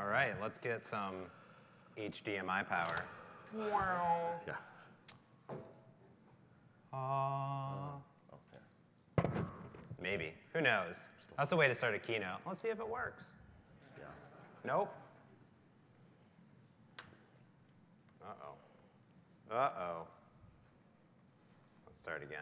All right, let's get some HDMI power. Wow. Yeah. Okay. Maybe. Who knows? That's the way to start a keynote. Let's see if it works. Yeah. Nope. Uh-oh. Uh-oh. Let's start again.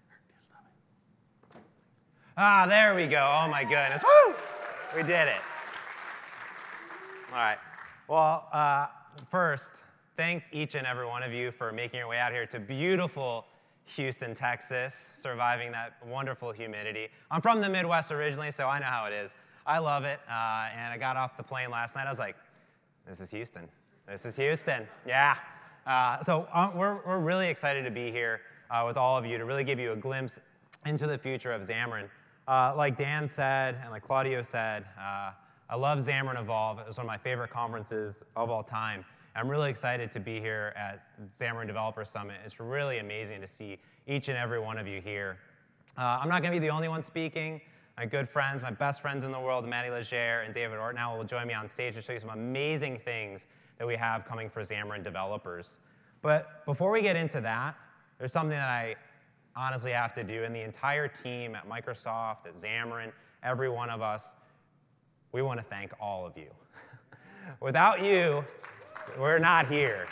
Ah, there we go. Oh, my goodness. Woo! We did it. All right. Well, first, thank each and every one of you for making your way out here to beautiful Houston, Texas, surviving that wonderful humidity. I'm from the Midwest originally, so I know how it is. I love it, and I got off the plane last night. I was like, this is Houston. This is Houston. Yeah. So we're really excited to be here with all of you to really give you a glimpse into the future of Xamarin. Like Dan said, and like Claudio said, I love Xamarin Evolve. It was one of my favorite conferences of all time. I'm really excited to be here at Xamarin Developer Summit. It's really amazing to see each and every one of you here. I'm not going to be the only one speaking. My good friends, my best friends in the world, Matty Legere and David Ortnow, will join me on stage to show you some amazing things that we have coming for Xamarin developers. But before we get into that, there's something that I honestly have to do, and the entire team at Microsoft, at Xamarin, every one of us, we want to thank all of you. Without you, we're not here.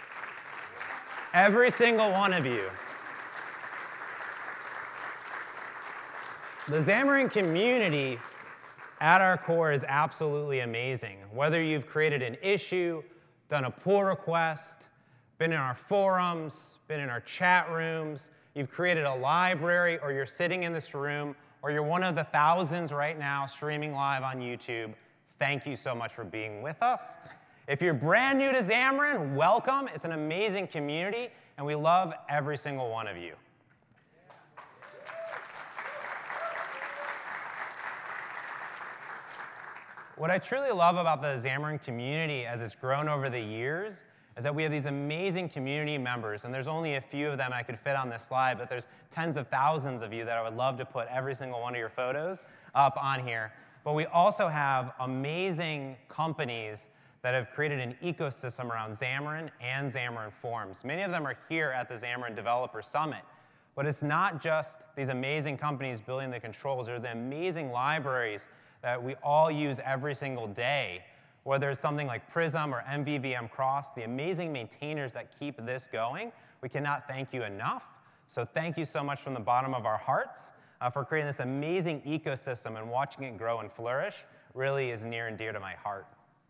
Every single one of you. The Xamarin community at our core is absolutely amazing. Whether you've created an issue, done a pull request, been in our forums, been in our chat rooms, you've created a library, or you're sitting in this room, or you're one of the thousands right now streaming live on YouTube, thank you so much for being with us. If you're brand new to Xamarin, welcome. It's an amazing community, and we love every single one of you. What I truly love about the Xamarin community as it's grown over the years is that we have these amazing community members, and there's only a few of them I could fit on this slide, but there's tens of thousands of you that I would love to put every single one of your photos up on here. But we also have amazing companies that have created an ecosystem around Xamarin and Xamarin Forms. Many of them are here at the Xamarin Developer Summit. But it's not just these amazing companies building the controls. They're the amazing libraries that we all use every single day, whether it's something like Prism or MVVM Cross, the amazing maintainers that keep this going. We cannot thank you enough. So thank you so much from the bottom of our hearts for creating this amazing ecosystem, and watching it grow and flourish really is near and dear to my heart.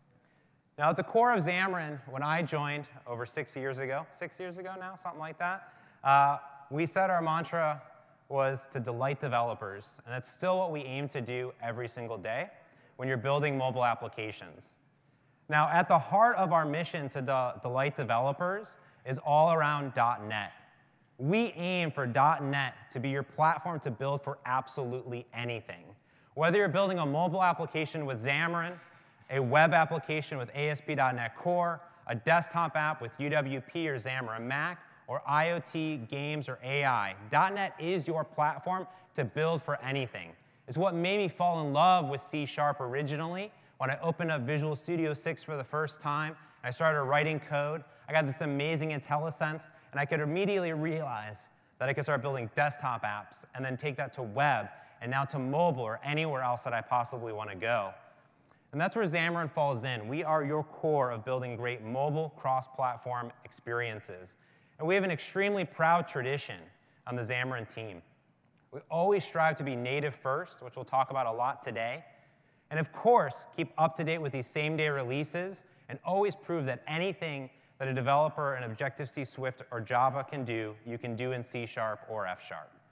Now, at the core of Xamarin, when I joined over 6 years ago now, something like that, we said our mantra was to delight developers, and that's still what we aim to do every single day when you're building mobile applications. Now, at the heart of our mission to delight developers is all around .NET. We aim for .NET to be your platform to build for absolutely anything. Whether you're building a mobile application with Xamarin, a web application with ASP.NET Core, a desktop app with UWP or Xamarin Mac, or IoT, games, or AI, .NET is your platform to build for anything. It's what made me fall in love with C# originally. When I opened up Visual Studio 6 for the first time, I started writing code. I got this amazing IntelliSense, and I could immediately realize that I could start building desktop apps and then take that to web and now to mobile or anywhere else that I possibly want to go. And that's where Xamarin falls in. We are your core of building great mobile cross-platform experiences. And we have an extremely proud tradition on the Xamarin team. We always strive to be native first, which we'll talk about a lot today. And of course, keep up to date with these same-day releases, and always prove that anything that a developer in Objective-C, Swift, or Java can do, you can do in C# or F#.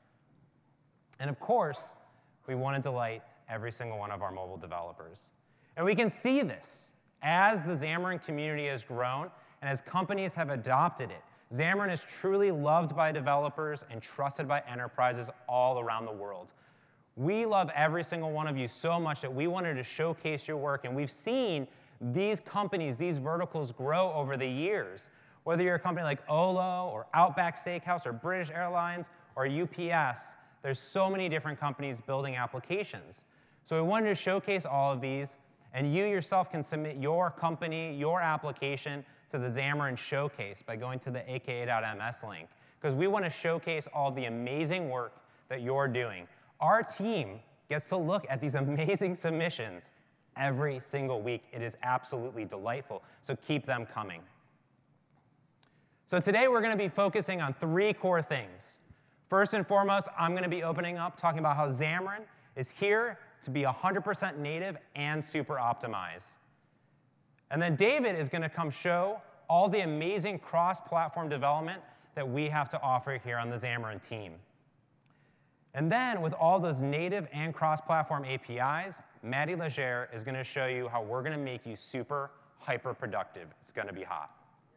And of course, we want to delight every single one of our mobile developers. And we can see this as the Xamarin community has grown and as companies have adopted it. Xamarin is truly loved by developers and trusted by enterprises all around the world. We love every single one of you so much that we wanted to showcase your work, and we've seen these companies, these verticals grow over the years. Whether you're a company like Olo or Outback Steakhouse or British Airlines or UPS, there's so many different companies building applications. So we wanted to showcase all of these And you yourself can submit your company, your application to the Xamarin Showcase by going to the aka.ms link, because we want to showcase all the amazing work that you're doing. Our team gets to look at these amazing submissions every single week. It is absolutely delightful, so keep them coming. So today we're going to be focusing on 3 core things. First and foremost, I'm going to be opening up talking about how Xamarin is here to be 100% native and super optimized. And then David is going to come show all the amazing cross-platform development that we have to offer here on the Xamarin team. And then with all those native and cross-platform APIs, Maddie Legere is going to show you how we're going to make you super hyper-productive. It's going to be hot.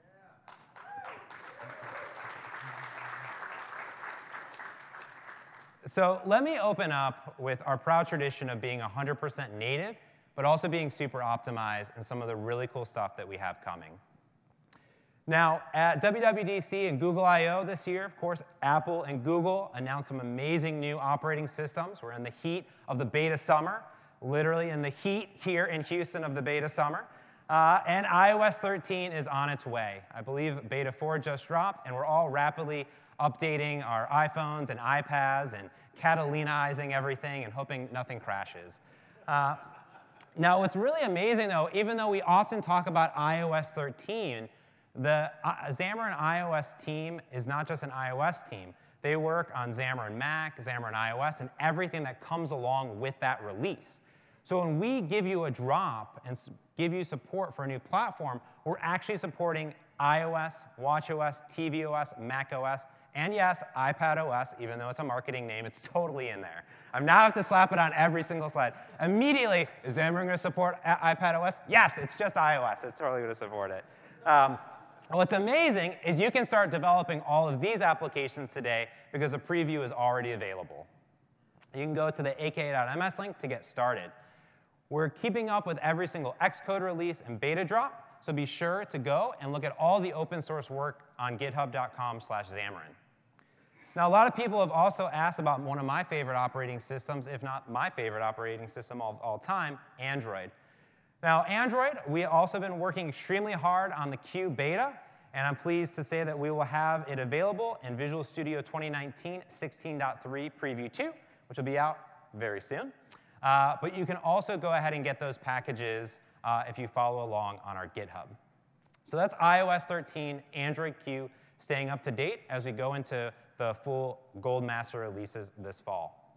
So let me open up with our proud tradition of being 100% native, but also being super optimized and some of the really cool stuff that we have coming. Now, at WWDC and Google I/O this year, of course, Apple and Google announced some amazing new operating systems. We're in the heat of the beta summer, literally in the heat here in Houston of the beta summer. And iOS 13 is on its way. I believe beta 4 just dropped, and we're all rapidly updating our iPhones and iPads and Catalinaizing everything and hoping nothing crashes. Now, what's really amazing, though, even though we often talk about iOS 13, the Xamarin iOS team is not just an iOS team. They work on Xamarin Mac, Xamarin iOS, and everything that comes along with that release. So when we give you a drop and give you support for a new platform, we're actually supporting iOS, watchOS, tvOS, macOS, and yes, iPadOS, even though it's a marketing name, it's totally in there. I now have to slap it on every single slide. Immediately, is Xamarin going to support iPadOS? Yes, it's just iOS. It's totally going to support it. What's amazing is you can start developing all of these applications today because a preview is already available. You can go to the aka.ms link to get started. We're keeping up with every single Xcode release and beta drop, so be sure to go and look at all the open source work on github.com/Xamarin. Now, a lot of people have also asked about one of my favorite operating systems, if not my favorite operating system of all time, Android. Now, Android, we also been working extremely hard on the Q beta, and I'm pleased to say that we will have it available in Visual Studio 2019 16.3 Preview 2, which will be out very soon. But you can also go ahead and get those packages if you follow along on our GitHub. So that's iOS 13, Android Q, staying up to date as we go into the full Gold Master releases this fall.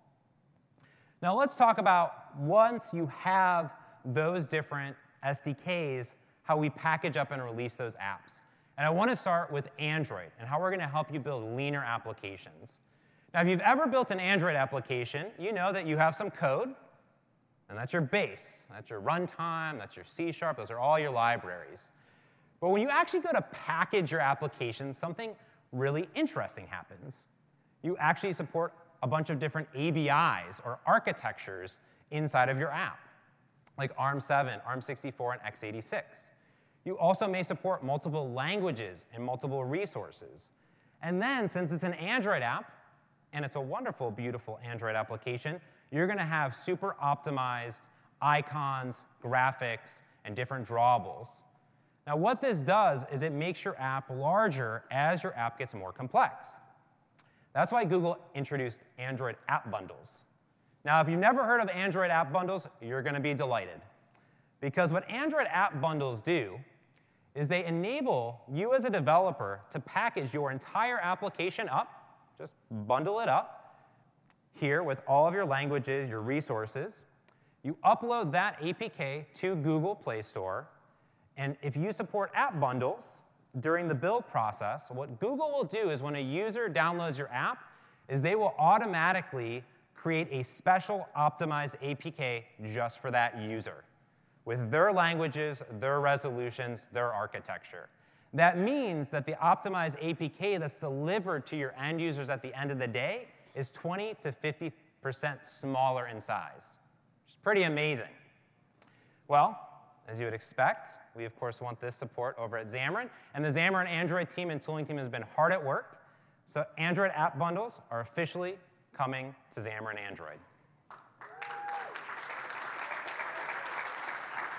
Now let's talk about, once you have those different SDKs, how we package up and release those apps. And I want to start with Android and how we're going to help you build leaner applications. Now, if you've ever built an Android application, you know that you have some code, and that's your base. That's your runtime, that's your C#, those are all your libraries. But when you actually go to package your application, something really interesting happens. You actually support a bunch of different ABIs or architectures inside of your app, like ARM7, ARM64, and x86. You also may support multiple languages and multiple resources. And then, since it's an Android app, and it's a wonderful, beautiful Android application, you're going to have super optimized icons, graphics, and different drawables. Now, what this does is it makes your app larger as your app gets more complex. That's why Google introduced Android App Bundles. Now, if you've never heard of Android App Bundles, you're going to be delighted. Because what Android App Bundles do is they enable you as a developer to package your entire application up, just bundle it up, here with all of your languages, your resources. You upload that APK to Google Play Store, and if you support app bundles during the build process, what Google will do is when a user downloads your app, is they will automatically create a special optimized APK just for that user, with their languages, their resolutions, their architecture. That means that the optimized APK that's delivered to your end users at the end of the day is 20 to 50% smaller in size, which is pretty amazing. Well, as you would expect, we of course want this support over at Xamarin, and the Xamarin Android team and tooling team has been hard at work. So Android app bundles are officially coming to Xamarin Android.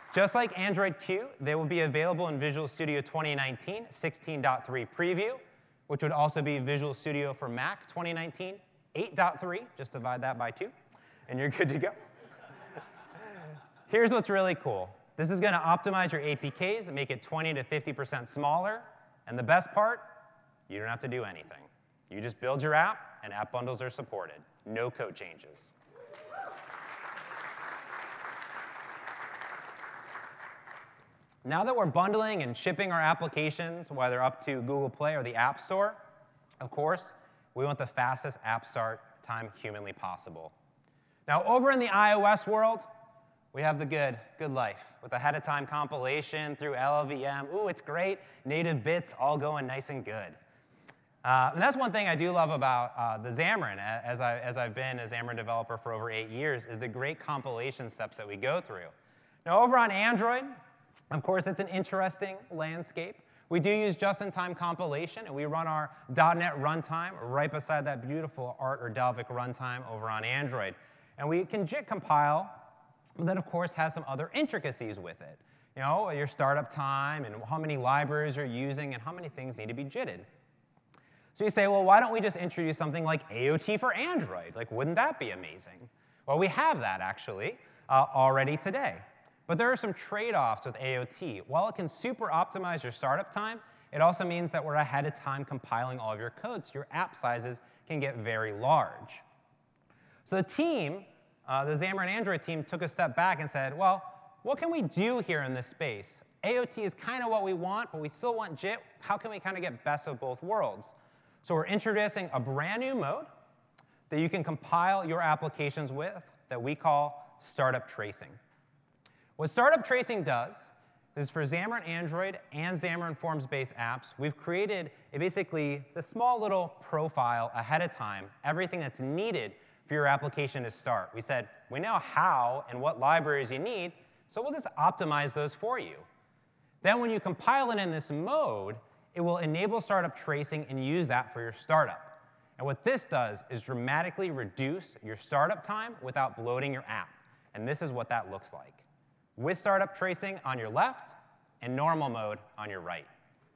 Just like Android Q, they will be available in Visual Studio 2019 16.3 preview, which would also be Visual Studio for Mac 2019 8.3. Just divide that by 2, and you're good to go. Here's what's really cool. This is going to optimize your APKs and make it 20 to 50% smaller. And the best part, you don't have to do anything. You just build your app, and app bundles are supported. No code changes. Now that we're bundling and shipping our applications, whether up to Google Play or the App Store, of course, we want the fastest app start time humanly possible. Now, over in the iOS world, we have the good life with ahead-of-time compilation through LLVM. Ooh, it's great. Native bits all going nice and good. And that's one thing I do love about the Xamarin, as I've been a Xamarin developer for over 8 years, is the great compilation steps that we go through. Now, over on Android, of course, it's an interesting landscape. We do use just-in-time compilation, and we run our .NET runtime right beside that beautiful Art or Dalvik runtime over on Android. And we can JIT compile, but that, of course, has some other intricacies with it. You know, your startup time and how many libraries you're using and how many things need to be JITted. So you say, well, why don't we just introduce something like AOT for Android? Like, wouldn't that be amazing? Well, we have that, actually, already today. But there are some trade-offs with AOT. While it can super optimize your startup time, it also means that we're ahead of time compiling all of your code, so your app sizes can get very large. So the team, the Xamarin Android team, took a step back and said, well, what can we do here in this space? AOT is kind of what we want, but we still want JIT. How can we kind of get best of both worlds? So we're introducing a brand new mode that you can compile your applications with that we call startup tracing. What startup tracing does is for Xamarin Android and Xamarin Forms-based apps, we've created basically the small little profile ahead of time, everything that's needed for your application to start. We said, we know how and what libraries you need, so we'll just optimize those for you. Then when you compile it in this mode, it will enable startup tracing and use that for your startup. And what this does is dramatically reduce your startup time without bloating your app. And this is what that looks like, with startup tracing on your left and normal mode on your right.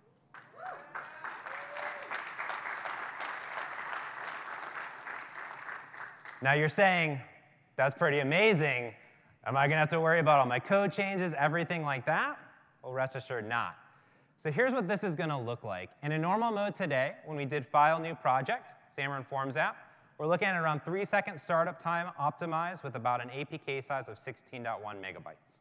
Now you're saying, that's pretty amazing. Am I going to have to worry about all my code changes, everything like that? Well, rest assured not. So here's what this is going to look like. In a normal mode today, when we did File New Project, Xamarin Forms app, we're looking at around 3-second startup time optimized with about an APK size of 16.1 megabytes.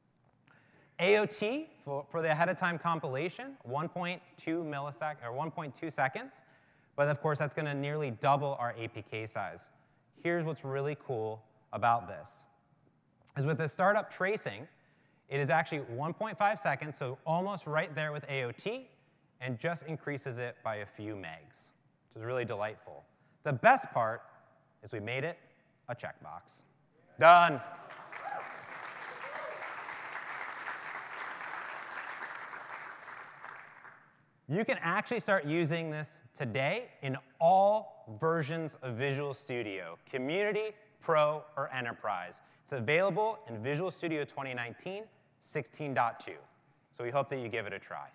AOT, for the ahead-of-time compilation, 1.2 milliseconds, or 1.2 seconds. But of course, that's going to nearly double our APK size. Here's what's really cool about this. Is with the startup tracing, it is actually 1.5 seconds, so almost right there with AOT, and just increases it by a few megs, which is really delightful. The best part is we made it a checkbox. Done. You can actually start using this today in all versions of Visual Studio, Community, Pro, or Enterprise. It's available in Visual Studio 2019 16.2. So we hope that you give it a try.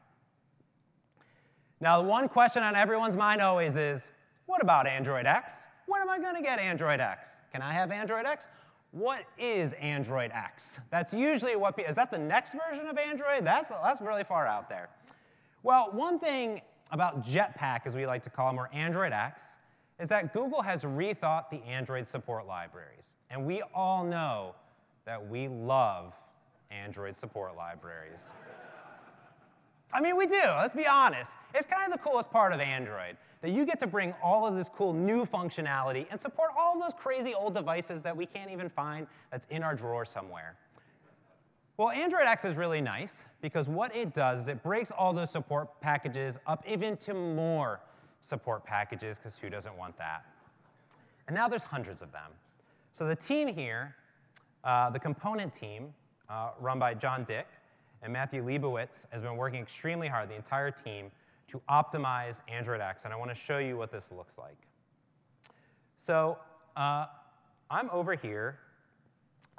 Now, one question on everyone's mind always is, what about Android X? When am I going to get Android X? Can I have Android X? What is Android X? That's usually what is that the next version of Android? That's really far out there. Well, one thing about Jetpack, as we like to call them, or Android X, is that Google has rethought the Android support libraries. And we all know that we love Android support libraries. I mean, we do. Let's be honest. It's kind of the coolest part of Android, that you get to bring all of this cool new functionality and support all of those crazy old devices that we can't even find that's in our drawer somewhere. Well, Android X is really nice because what it does is it breaks all those support packages up even to more support packages, because who doesn't want that? And now there's hundreds of them. So the team here, the component team, run by John Dick and Matthew Leibowitz, has been working extremely hard, the entire team, to optimize Android X. And I want to show you what this looks like. So I'm over here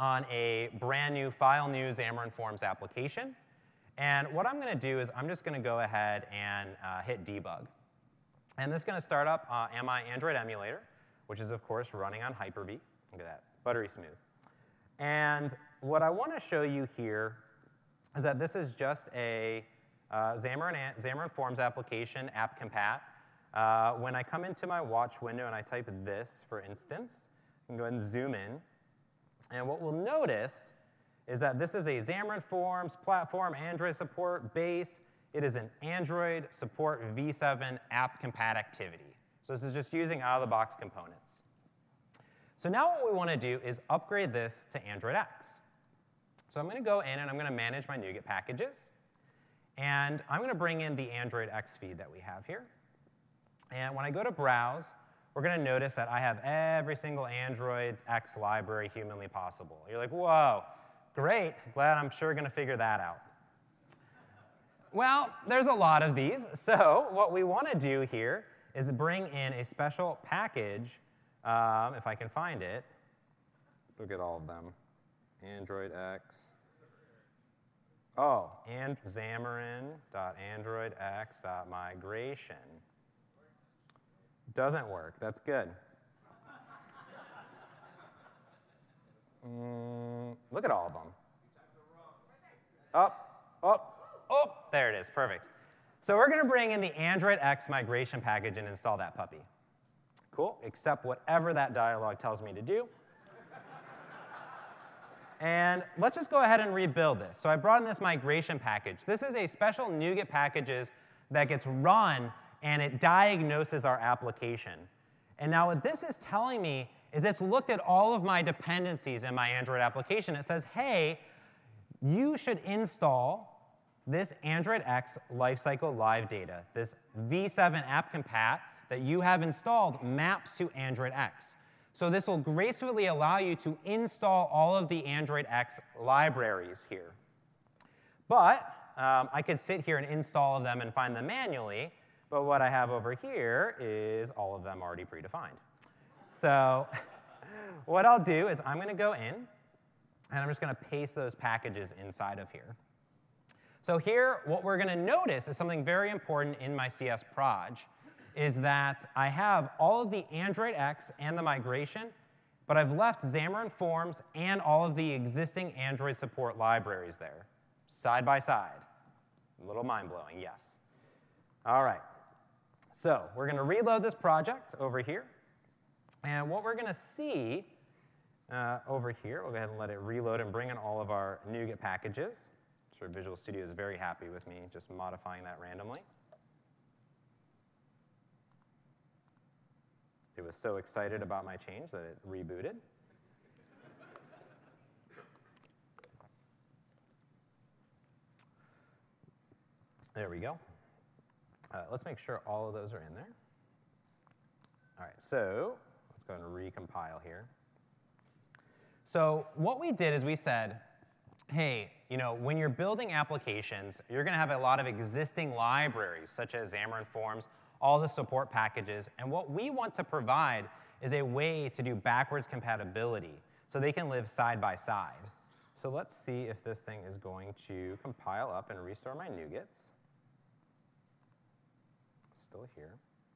on a brand new file new Xamarin Forms application. And what I'm going to do is I'm just going to go ahead and hit debug. And this is going to start up my Android emulator, which is, of course, running on Hyper-V. Look at that, buttery smooth. And what I want to show you here is that this is just a Xamarin Forms application, app-compat. When I come into my watch window and I type this, for instance, I can go ahead and zoom in. And what we'll notice is that this is a Xamarin Forms platform, Android support base. It is an Android support v7 app-compat activity. So this is just using out-of-the-box components. So now what we want to do is upgrade this to Android X. So I'm going to go in and I'm going to manage my NuGet packages. And I'm going to bring in the Android X feed that we have here. And when I go to Browse, we're going to notice that I have every single Android X library humanly possible. You're like, whoa, great. Glad I'm sure going to figure that out. Well, there's a lot of these. So what we want to do here is bring in a special package, if I can find it. Look at all of them. Android X. Oh, and xamarin.androidx.migration. Doesn't work. That's good. Look at all of them. Up. There it is. Perfect. So we're going to bring in the Android X migration package and install that puppy. Cool. Accept whatever that dialog tells me to do. And let's just go ahead and rebuild this. So I brought in this migration package. This is a special NuGet packages that gets run, and it diagnoses our application. And now what this is telling me is it's looked at all of my dependencies in my Android application. It says, hey, you should install this Android X lifecycle live data. This v7 app-compat that you have installed maps to Android X. So this will gracefully allow you to install all of the Android X libraries here. But I could sit here and install of them and find them manually. But what I have over here is all of them already predefined. So what I'll do is I'm going to go in, and I'm just going to paste those packages inside of here. So here, what we're going to notice is something very important in my CS proj, is that I have all of the Android X and the migration, but I've left Xamarin Forms and all of the existing Android support libraries there, side by side. A little mind-blowing, yes. All right. So we're going to reload this project over here. And what we're going to see over here, we'll go ahead and let it reload and bring in all of our NuGet packages. I'm sure Visual Studio is very happy with me just modifying that randomly. It was so excited about my change that it rebooted. There we go. Let's make sure all of those are in there. All right, so let's go ahead and recompile here. So what we did is we said, hey, when you're building applications, you're going to have a lot of existing libraries, such as Xamarin Forms, all the support packages. And what we want to provide is a way to do backwards compatibility so they can live side by side. So let's see if this thing is going to compile up and restore my NuGets. Still here.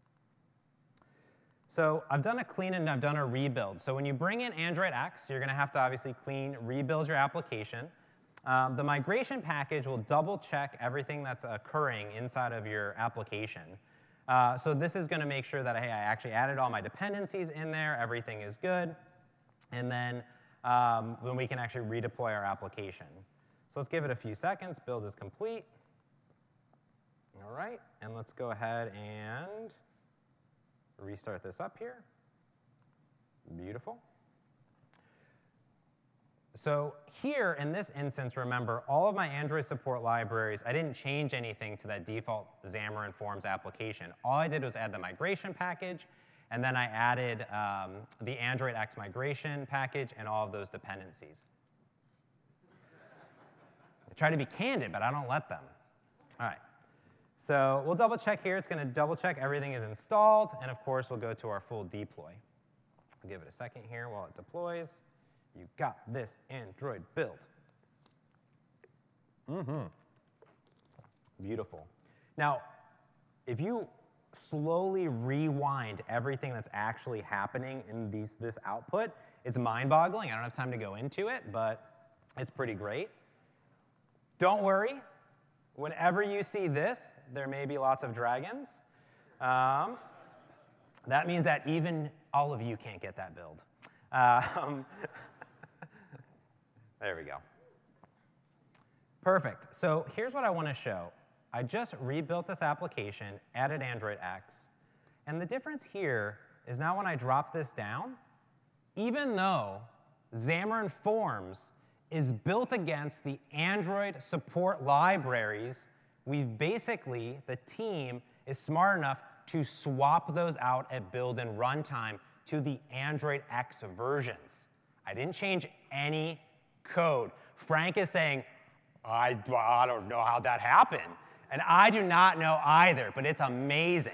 So I've done a clean and I've done a rebuild. So when you bring in Android X, you're going to have to obviously clean, rebuild your application. The migration package will double check everything that's occurring inside of your application. So this is going to make sure that, hey, I actually added all my dependencies in there, everything is good, and then we can actually redeploy our application. So let's give it a few seconds. Build is complete. All right, and let's go ahead and restart this up here. Beautiful. So here, in this instance, remember, all of my Android support libraries, I didn't change anything to that default Xamarin Forms application. All I did was add the migration package, and then I added the Android X migration package and all of those dependencies. I try to be candid, but I don't let them. All right. So we'll double check here. It's going to double check everything is installed, and of course, we'll go to our full deploy. I'll give it a second here while it deploys. You got this Android build. Beautiful. Now, if you slowly rewind everything that's actually happening in this output, it's mind-boggling. I don't have time to go into it, but it's pretty great. Don't worry. Whenever you see this, there may be lots of dragons. That means that even all of you can't get that build. There we go. Perfect. So here's what I want to show. I just rebuilt this application, added Android X, and the difference here is now when I drop this down, even though Xamarin Forms is built against the Android support libraries, the team is smart enough to swap those out at build and runtime to the Android X versions. I didn't change any code. Frank is saying, I don't know how that happened. And I do not know either, but it's amazing.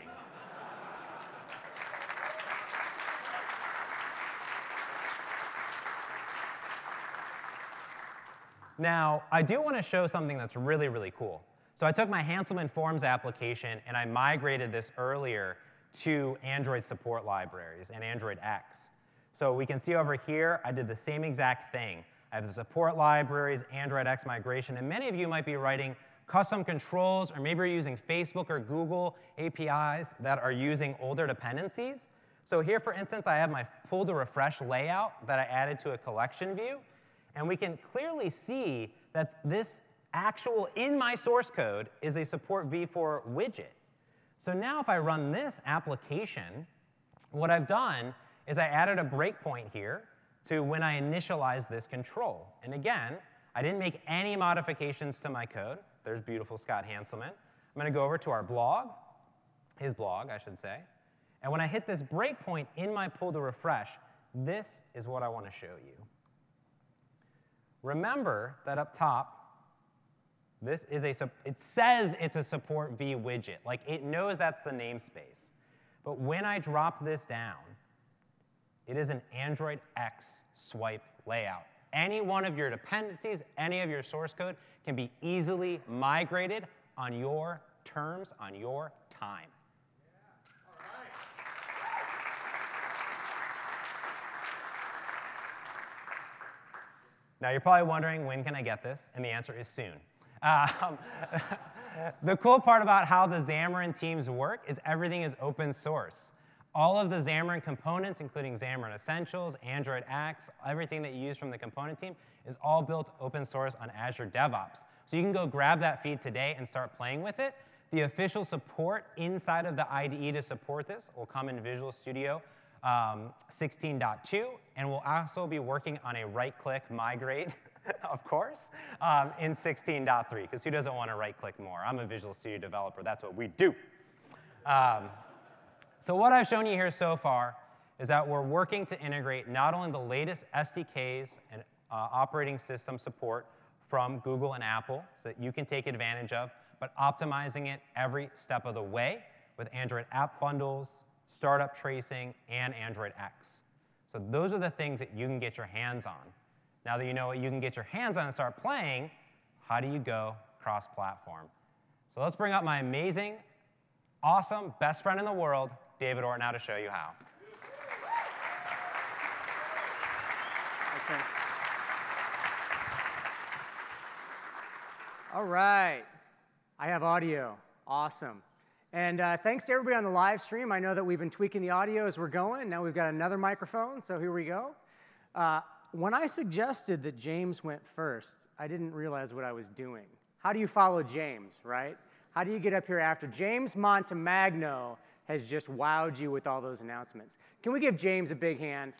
Now, I do want to show something that's really, really cool. So I took my Hanselman Forms application and I migrated this earlier to Android support libraries and Android X. So we can see over here, I did the same exact thing. I have the support libraries, Android X migration, and many of you might be writing custom controls, or maybe you're using Facebook or Google APIs that are using older dependencies. So here, for instance, I have my pull to refresh layout that I added to a collection view. And we can clearly see that this actual in my source code is a support v4 widget. So now if I run this application, what I've done is I added a breakpoint here to when I initialize this control. And again, I didn't make any modifications to my code. There's beautiful Scott Hanselman. I'm going to go over to our blog, his blog, I should say. And when I hit this breakpoint in my pull to refresh, this is what I want to show you. Remember that up top, this is it says it's a support v widget. Like, it knows that's the namespace. But when I drop this down, it is an Android X swipe layout. Any one of your dependencies, any of your source code can be easily migrated on your terms, on your time. Yeah. All right. Now, you're probably wondering, when can I get this? And the answer is soon. The cool part about how the Xamarin teams work is everything is open source. All of the Xamarin components, including Xamarin Essentials, Android X, everything that you use from the component team, is all built open source on Azure DevOps. So you can go grab that feed today and start playing with it. The official support inside of the IDE to support this will come in Visual Studio 16.2, and we'll also be working on a right-click migrate, of course, in 16.3, because who doesn't want to right-click more? I'm a Visual Studio developer. That's what we do. So what I've shown you here so far is that we're working to integrate not only the latest SDKs and operating system support from Google and Apple so that you can take advantage of, but optimizing it every step of the way with Android app bundles, startup tracing, and Android X. So those are the things that you can get your hands on. Now that you know what you can get your hands on and start playing, how do you go cross-platform? So let's bring up my amazing, awesome best friend in the world, David Orr, now to show you how. Thanks, man. All right. I have audio. Awesome. And thanks to everybody on the live stream. I know that we've been tweaking the audio as we're going. Now we've got another microphone, so here we go. When I suggested that James went first, I didn't realize what I was doing. How do you follow James, right? How do you get up here after? James Montemagno has just wowed you with all those announcements. Can we give James a big hand?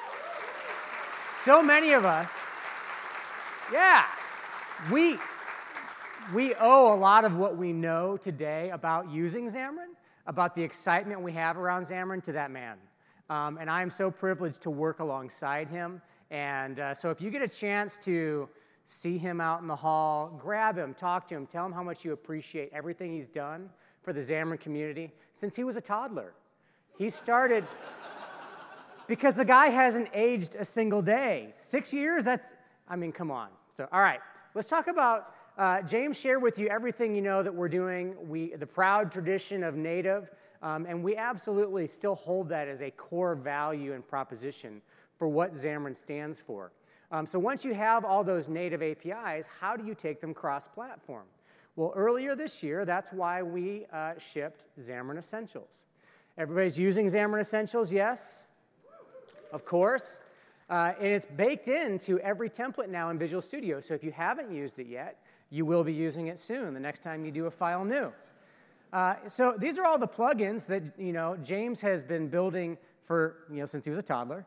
So many of us, yeah, we owe a lot of what we know today about using Xamarin, about the excitement we have around Xamarin, to that man. And I'm so privileged to work alongside him. And so if you get a chance to see him out in the hall, grab him, talk to him, tell him how much you appreciate everything he's done for the Xamarin community since he was a toddler. He started because the guy hasn't aged a single day. 6 years, I mean, come on. So, all right, let's talk about, James shared with you everything you know that we're doing, the proud tradition of native, and we absolutely still hold that as a core value and proposition for what Xamarin stands for. So once you have all those native APIs, how do you take them cross-platform? Well, earlier this year, that's why we shipped Xamarin Essentials. Everybody's using Xamarin Essentials, yes? Of course. And it's baked into every template now in Visual Studio. So if you haven't used it yet, you will be using it soon, the next time you do a file new. So these are all the plugins that James has been building for since he was a toddler.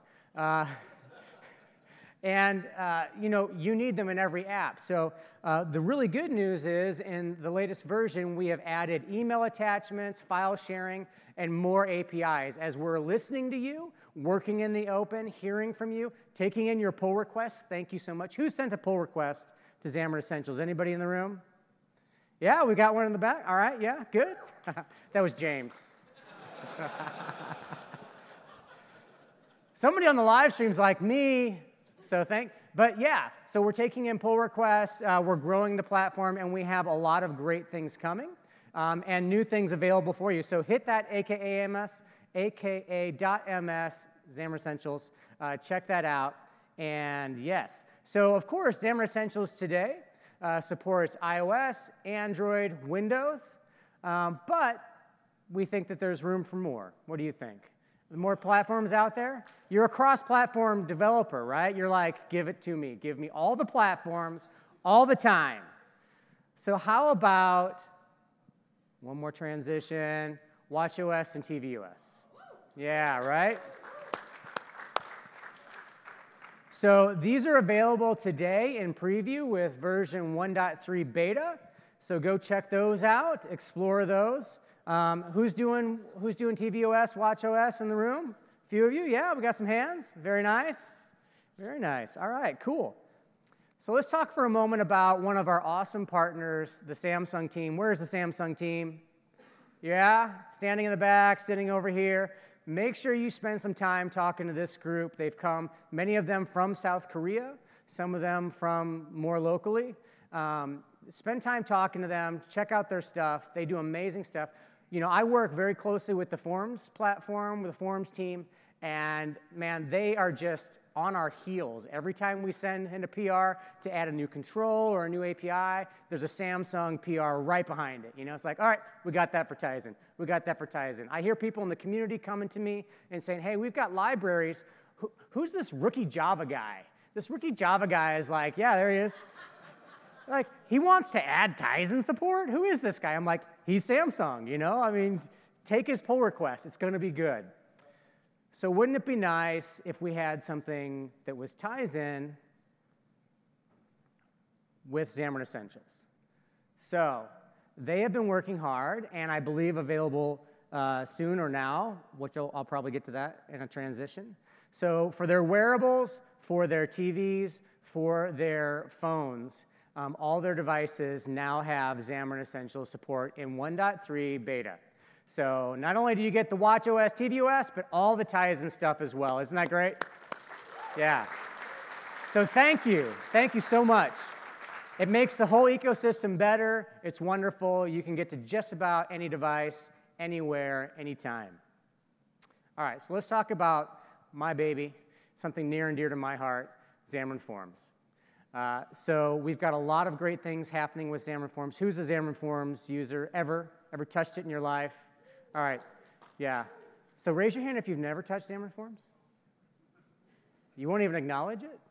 And you need them in every app. So the really good news is in the latest version, we have added email attachments, file sharing, and more APIs. As we're listening to you, working in the open, hearing from you, taking in your pull requests. Thank you so much. Who sent a pull request to Xamarin Essentials? Anybody in the room? Yeah, we got one in the back. All right, yeah, good. That was James. Somebody on the live stream's like me. But yeah, so we're taking in pull requests, we're growing the platform, and we have a lot of great things coming and new things available for you. So hit that aka.ms, Xamarin Essentials, check that out, and yes. So of course, Xamarin Essentials today supports iOS, Android, Windows, but we think that there's room for more. What do you think? More platforms out there? You're a cross-platform developer, right? You're like, give it to me. Give me all the platforms, all the time. So how about one more transition, watchOS and tvOS? Yeah, right? So these are available today in preview with version 1.3 beta. So go check those out, explore those. Who's doing tvOS, watchOS in the room? A few of you, yeah, we got some hands. Very nice. Very nice. All right, cool. So let's talk for a moment about one of our awesome partners, the Samsung team. Where's the Samsung team? Yeah, standing in the back, sitting over here. Make sure you spend some time talking to this group. They've come, many of them from South Korea, some of them from more locally. Spend time talking to them, check out their stuff. They do amazing stuff. I work very closely with the Forms platform, with the Forms team, and man, they are just on our heels. Every time we send in a PR to add a new control or a new API, there's a Samsung PR right behind it. It's like, all right, we got that for Tizen. We got that for Tizen. I hear people in the community coming to me and saying, hey, we've got libraries. Who's this rookie Java guy? This rookie Java guy is like, yeah, there he is. Like, he wants to add Tizen support? Who is this guy? I'm like, he's Samsung, I mean, take his pull request. It's going to be good. So wouldn't it be nice if we had something that was Tizen with Xamarin Essentials? So they have been working hard, and I believe available soon or now, which I'll probably get to that in a transition. So for their wearables, for their TVs, for their phones, all their devices now have Xamarin Essentials support in 1.3 beta. So not only do you get the watchOS, tvOS, but all the Tizen stuff as well. Isn't that great? Yeah. So thank you. Thank you so much. It makes the whole ecosystem better. It's wonderful. You can get to just about any device, anywhere, anytime. All right, so let's talk about my baby, something near and dear to my heart, Xamarin Forms. So we've got a lot of great things happening with Xamarin Forms. Who's a Xamarin Forms user ever touched it in your life? All right, yeah. So raise your hand if you've never touched Xamarin Forms. You won't even acknowledge it?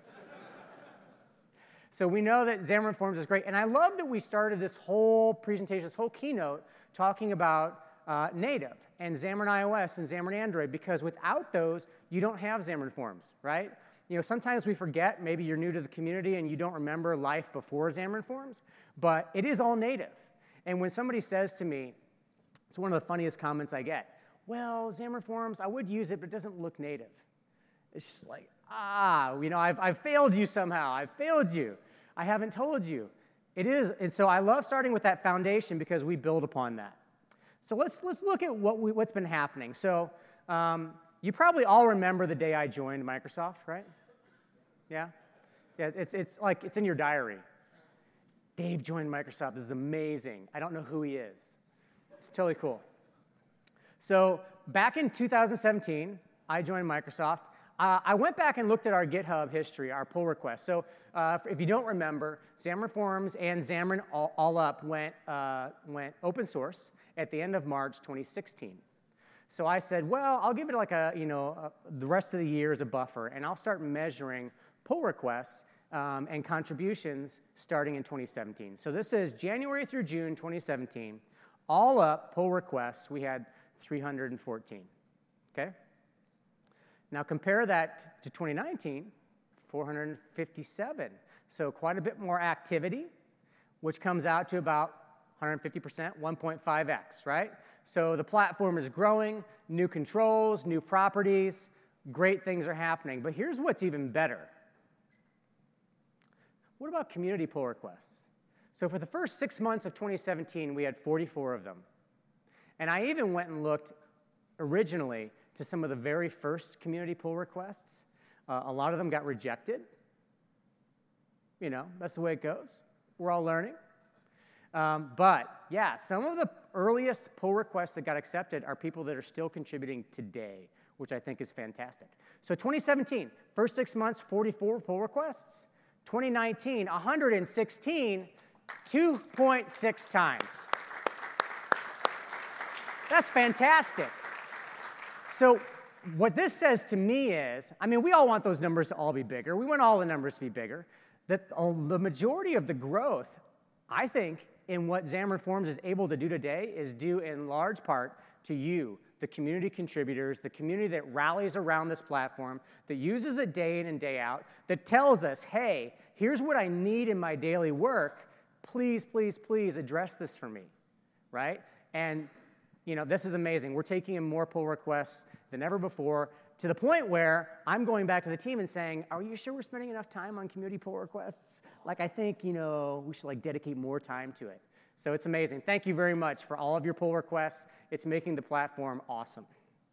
So we know that Xamarin Forms is great, and I love that we started this whole presentation, this whole keynote, talking about native and Xamarin iOS and Xamarin Android, because without those, you don't have Xamarin Forms, right? Sometimes we forget, maybe you're new to the community and you don't remember life before Xamarin Forms, but it is all native. And when somebody says to me, it's one of the funniest comments I get, well, Xamarin Forms, I would use it, but it doesn't look native. It's just like, I've failed you somehow. I've failed you. I haven't told you. It is, and so I love starting with that foundation because we build upon that. So let's look at what's been happening. So You probably all remember the day I joined Microsoft, right? Yeah? Yeah, it's in your diary. Dave joined Microsoft. This is amazing. I don't know who he is. It's totally cool. So back in 2017, I joined Microsoft. I went back and looked at our GitHub history, our pull requests. So if you don't remember, Xamarin Forms and Xamarin All Up went open source at the end of March 2016. So I said, well, I'll give it like the rest of the year as a buffer, and I'll start measuring pull requests and contributions starting in 2017. So this is January through June 2017. All up pull requests, we had 314, okay? Now compare that to 2019, 457. So quite a bit more activity, which comes out to about 150%, 1.5x, right? So the platform is growing, new controls, new properties, great things are happening. But here's what's even better. What about community pull requests? So for the first 6 months of 2017, we had 44 of them. And I even went and looked originally to some of the very first community pull requests. A lot of them got rejected. You know, that's the way it goes. We're all learning. But yeah, some of the earliest pull requests that got accepted are people that are still contributing today, which I think is fantastic. So 2017, first 6 months, 44 pull requests. 2019, 116, 2.6 times. That's fantastic. So what this says to me is, I mean, we all want those numbers to all be bigger. We want all the numbers to be bigger. That the majority of the growth, I think, in what Xamarin Forms is able to do today is due in large part to you, the community contributors, the community that rallies around this platform, that uses it day in and day out, that tells us, hey, here's what I need in my daily work. Please, please, please address this for me, right? And you know, this is amazing. We're taking in more pull requests than ever before, to the point where I'm going back to the team and saying, are you sure we're spending enough time on community pull requests? Like, I think, you know, we should like dedicate more time to it. So it's amazing. Thank you very much for all of your pull requests. It's making the platform awesome.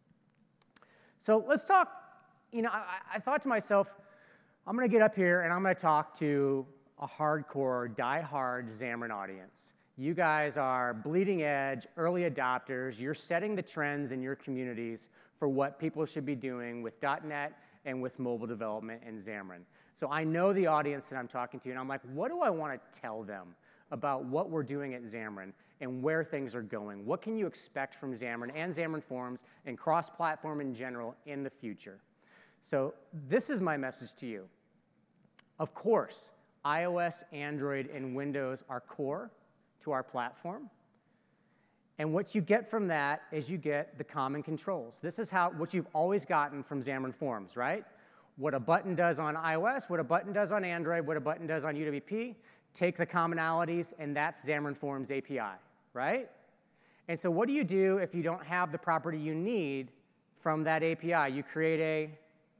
So let's talk, you know, I thought to myself, I'm going to get up here and I'm going to talk to a hardcore, die-hard Xamarin audience. You guys are bleeding edge, early adopters. You're setting the trends in your communities for what people should be doing with .NET and with mobile development and Xamarin. So I know the audience that I'm talking to, and I'm like, what do I want to tell them about what we're doing at Xamarin and where things are going? What can you expect from Xamarin and Xamarin Forms and cross-platform in general in the future? So this is my message to you. Of course, iOS, Android, and Windows are core to our platform. And what you get from that is you get the common controls. This is what you've always gotten from Xamarin Forms, right? What a button does on iOS, what a button does on Android, what a button does on UWP, take the commonalities, and that's Xamarin Forms API, right? And so what do you do if you don't have the property you need from that API? You create a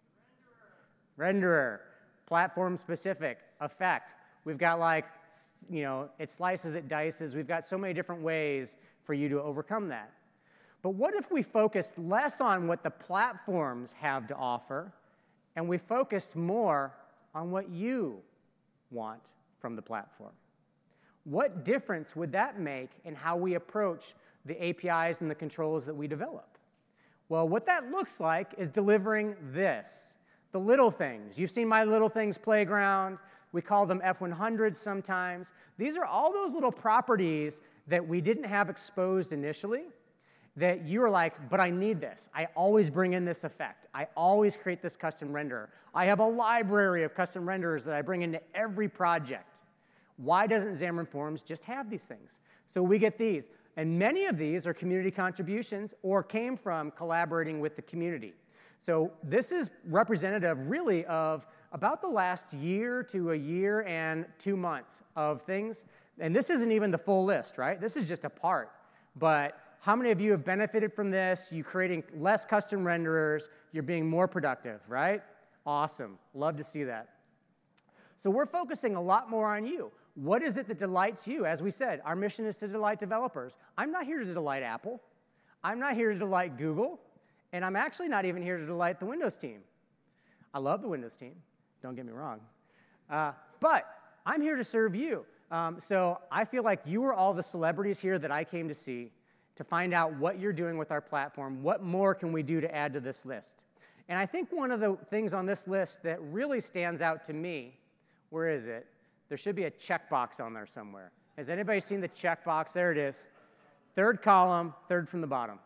renderer, platform-specific effect. We've got like, you know, it slices, it dices. We've got so many different ways for you to overcome that. But what if we focused less on what the platforms have to offer, and we focused more on what you want from the platform? What difference would that make in how we approach the APIs and the controls that we develop? Well, what that looks like is delivering this, the little things. You've seen my Little Things playground. We call them F100s sometimes. These are all those little properties that we didn't have exposed initially that you were like, but I need this. I always bring in this effect. I always create this custom renderer. I have a library of custom renderers that I bring into every project. Why doesn't Xamarin Forms just have these things? So we get these. And many of these are community contributions or came from collaborating with the community. So this is representative really of about the last year to a year and 2 months of things. And this isn't even the full list, right? This is just a part. But how many of you have benefited from this? You're creating less custom renderers. You're being more productive, right? Awesome. Love to see that. So we're focusing a lot more on you. What is it that delights you? As we said, our mission is to delight developers. I'm not here to delight Apple. I'm not here to delight Google. And I'm actually not even here to delight the Windows team. I love the Windows team, don't get me wrong. But I'm here to serve you. So I feel like you are all the celebrities here that I came to see to find out what you're doing with our platform, what more can we do to add to this list. And I think one of the things on this list that really stands out to me, where is it? There should be a checkbox on there somewhere. Has anybody seen the checkbox? There it is. Third column, third from the bottom.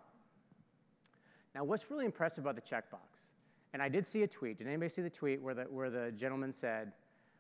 Now, what's really impressive about the checkbox, and I did see a tweet. Did anybody see the tweet where the gentleman said,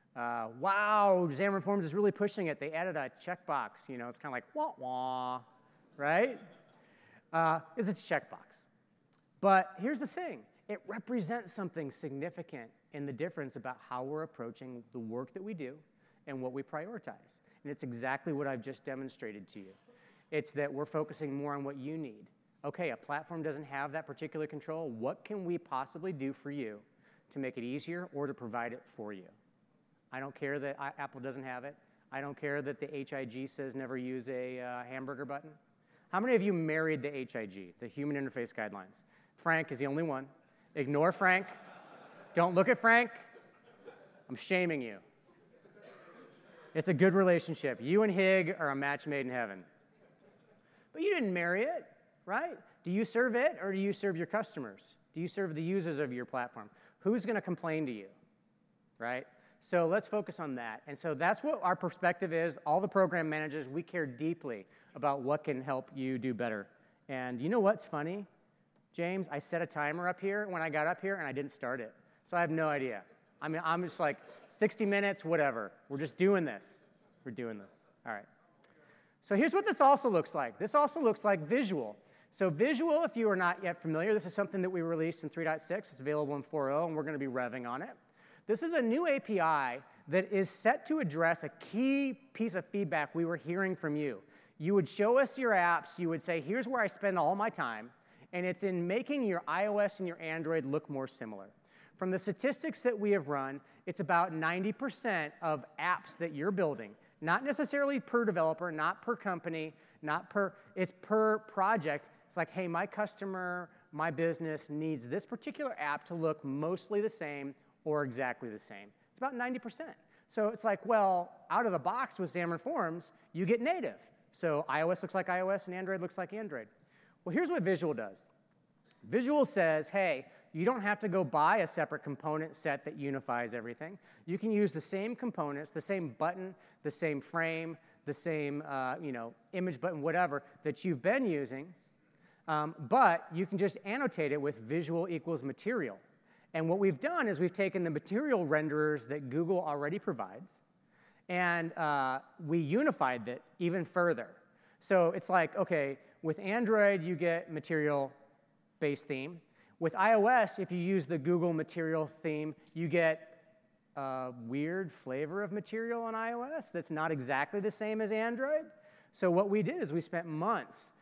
wow, Xamarin Forms is really pushing it. They added a checkbox. You know, it's kind of like, wah, wah, right? It's a checkbox. But here's the thing. It represents something significant in the difference about how we're approaching the work that we do and what we prioritize. And it's exactly what I've just demonstrated to you. It's that we're focusing more on what you need. Okay, a platform doesn't have that particular control. What can we possibly do for you to make it easier or to provide it for you? I don't care that Apple doesn't have it. I don't care that the HIG says never use a hamburger button. How many of you married the HIG, the Human Interface Guidelines? Frank is the only one. Ignore Frank. Don't look at Frank. I'm shaming you. It's a good relationship. You and Hig are a match made in heaven. But you didn't marry it, right? Do you serve it or do you serve your customers? Do you serve the users of your platform? Who's going to complain to you, right? So let's focus on that. And so that's what our perspective is. All the program managers, we care deeply about what can help you do better. And you know what's funny, James? I set a timer up here when I got up here, and I didn't start it. So I have no idea. I mean, I'm just like, 60 minutes, whatever. We're just doing this. We're doing this. All right. So here's what this also looks like. This also looks like visual. So visual, if you are not yet familiar, this is something that we released in 3.6. It's available in 4.0, and we're going to be revving on it. This is a new API that is set to address a key piece of feedback we were hearing from you. You would show us your apps. You would say, here's where I spend all my time. And it's in making your iOS and your Android look more similar. From the statistics that we have run, it's about 90% of apps that you're building, not necessarily per developer, not per company, it's per project. It's like, hey, my customer, my business needs this particular app to look mostly the same or exactly the same. It's about 90%. So it's like, well, out of the box with Xamarin Forms, you get native. So iOS looks like iOS and Android looks like Android. Well, here's what Visual does. Visual says, hey, you don't have to go buy a separate component set that unifies everything. You can use the same components, the same button, the same frame, the same image button, whatever, that you've been using, but you can just annotate it with visual equals material. And what we've done is we've taken the material renderers that Google already provides, and we unified it even further. So it's like, OK, with Android, you get material-based theme. With iOS, if you use the Google material theme, you get a weird flavor of material on iOS that's not exactly the same as Android. So what we did is we spent months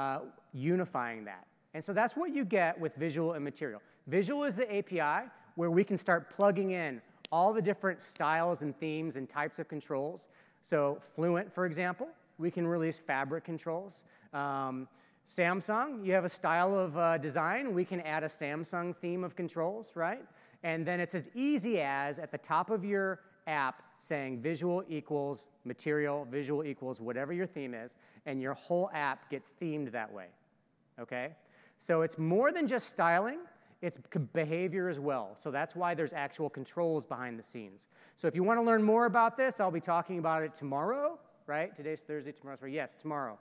unifying that. And so that's what you get with Visual and Material. Visual is the API where we can start plugging in all the different styles and themes and types of controls. So Fluent, for example, we can release fabric controls. Samsung, you have a style of design. We can add a Samsung theme of controls, right? And then it's as easy as at the top of your app saying visual equals material, visual equals whatever your theme is, and your whole app gets themed that way, okay? So it's more than just styling. It's behavior as well. So that's why there's actual controls behind the scenes. So if you want to learn more about this, I'll be talking about it tomorrow, right? Today's Thursday, tomorrow's Friday. Yes, tomorrow.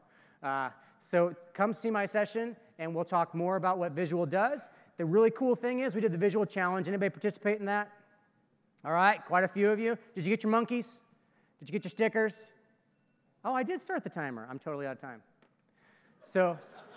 So come see my session, and we'll talk more about what Visual does. The really cool thing is we did the Visual Challenge. Anybody participate in that? All right, quite a few of you. Did you get your monkeys? Did you get your stickers? Oh, I did start the timer. I'm totally out of time. So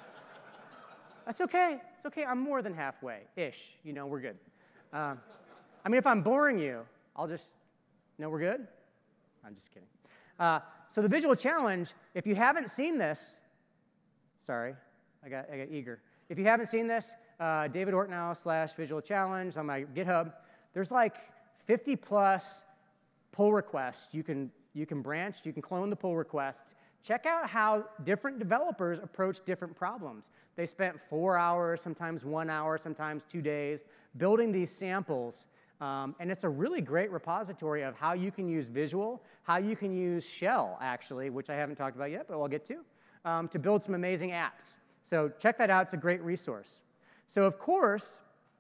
that's OK. It's OK. I'm more than halfway-ish. You know, we're good. I mean, if I'm boring you, I'll just, no, we're good? I'm just kidding. So the Visual Challenge, if you haven't seen this, sorry, I got eager. If you haven't seen this, David Ortnow /Visual Challenge on my GitHub, there's like 50+ pull requests you can You can branch, you can clone the pull requests. Check out how different developers approach different problems. They spent 4 hours, sometimes 1 hour, sometimes 2 days, building these samples. And it's a really great repository of how you can use Visual, how you can use Shell, actually, which I haven't talked about yet, but I'll get to build some amazing apps. So check that out. It's a great resource. So of course,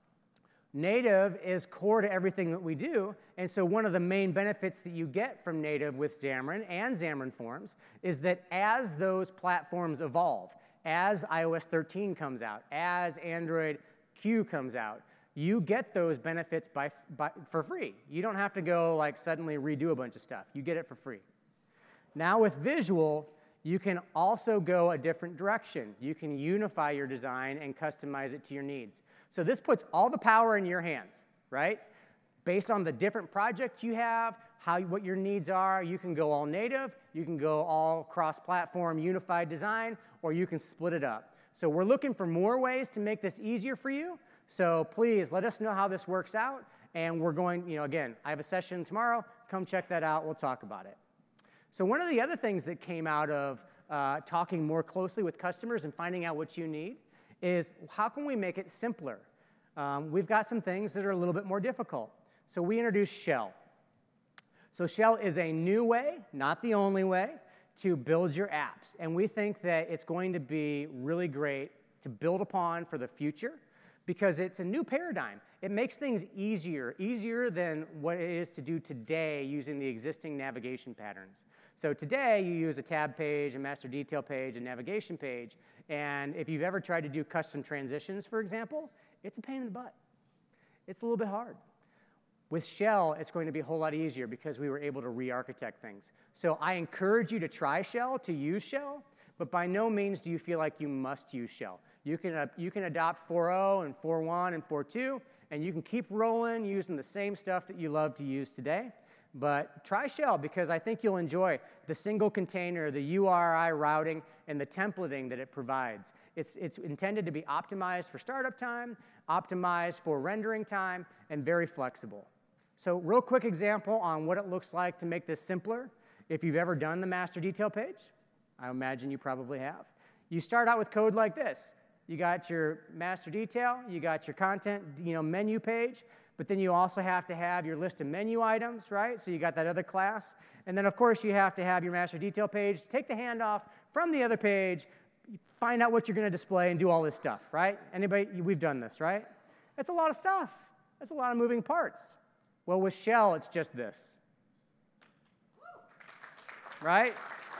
native is core to everything that we do, and so one of the main benefits that you get from native with Xamarin and Xamarin Forms is that as those platforms evolve, as iOS 13 comes out, as Android Q comes out, you get those benefits for free. You don't have to go like suddenly redo a bunch of stuff. You get it for free. Now with Visual, you can also go a different direction. You can unify your design and customize it to your needs. So this puts all the power in your hands, right? Based on the different projects you have, what your needs are, you can go all native, you can go all cross-platform unified design, or you can split it up. So we're looking for more ways to make this easier for you. So please let us know how this works out. And we're going, again, I have a session tomorrow. Come check that out. We'll talk about it. So one of the other things that came out of talking more closely with customers and finding out what you need is how can we make it simpler? We've got some things that are a little bit more difficult. So we introduced Shell. So Shell is a new way, not the only way, to build your apps. And we think that it's going to be really great to build upon for the future because it's a new paradigm. It makes things easier than what it is to do today using the existing navigation patterns. So today, you use a tab page, a master detail page, a navigation page, and if you've ever tried to do custom transitions, for example, it's a pain in the butt. It's a little bit hard. With Shell, it's going to be a whole lot easier because we were able to re-architect things. So I encourage you to try Shell, to use Shell, but by no means do you feel like you must use Shell. You can adopt 4.0 and 4.1 and 4.2, and you can keep rolling using the same stuff that you love to use today. But try Shell because I think you'll enjoy the single container, the URI routing, and the templating that it provides. It's intended to be optimized for startup time, optimized for rendering time, and very flexible. So real quick example on what it looks like to make this simpler. If you've ever done the master detail page, I imagine you probably have. You start out with code like this. You got your master detail, you got your content, menu page, but then you also have to have your list of menu items, right? So you got that other class. And then, of course, you have to have your master detail page, take the handoff from the other page, find out what you're going to display, and do all this stuff, right? Anybody, we've done this, right? It's a lot of stuff. It's a lot of moving parts. Well, with Shell, it's just this, right?